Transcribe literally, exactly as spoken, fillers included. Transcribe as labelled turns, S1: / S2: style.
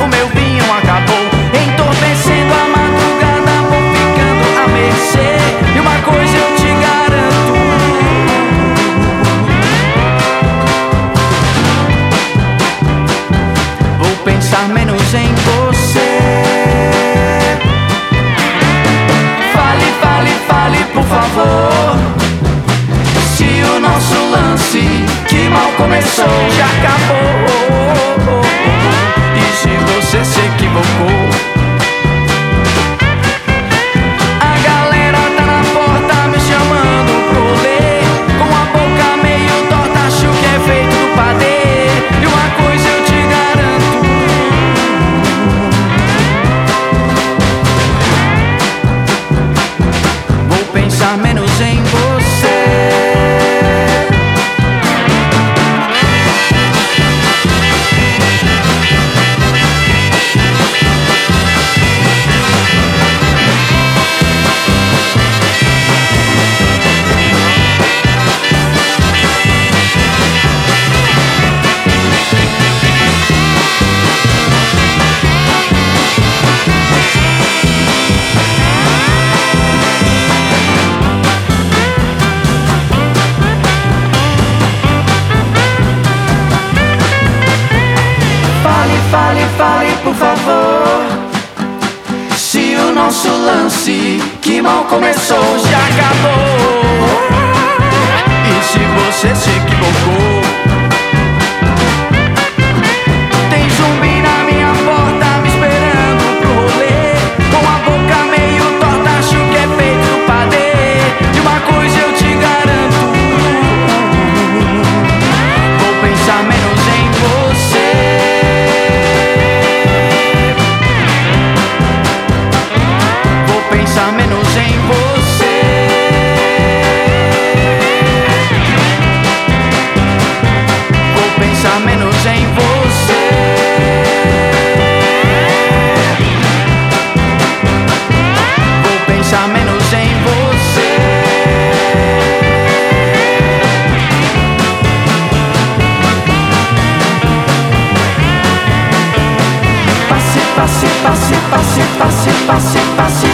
S1: meu vinho acabou, entorpecendo a madrugada, vou ficando à mercê. E uma coisa eu te garanto: vou pensar menos em você. Fale, fale, fale, por favor, se o nosso lance, que mal começou, já acabou. E se você se equivocou? A galera tá na porta me chamando pro rolê, com a boca meio torta, acho que é feito do padê. E uma coisa eu te garanto: vou pensar menos em você. Fale, fale, por favor, se o nosso lance, que mal começou, já acabou. E se você se equivocou? Tem zumbi na minha porta me esperando pro rolê, com a boca meio torta, acho que é feito do padê. E uma coisa eu te garanto: vou pensar menos em você. Pensar menos em você. Vou pensar menos em você. Vou pensar menos em você. Passe, passe, passe, passe, passe, passe, passe.